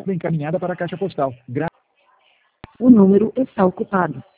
encaminhada para a caixa postal. O número está ocupado.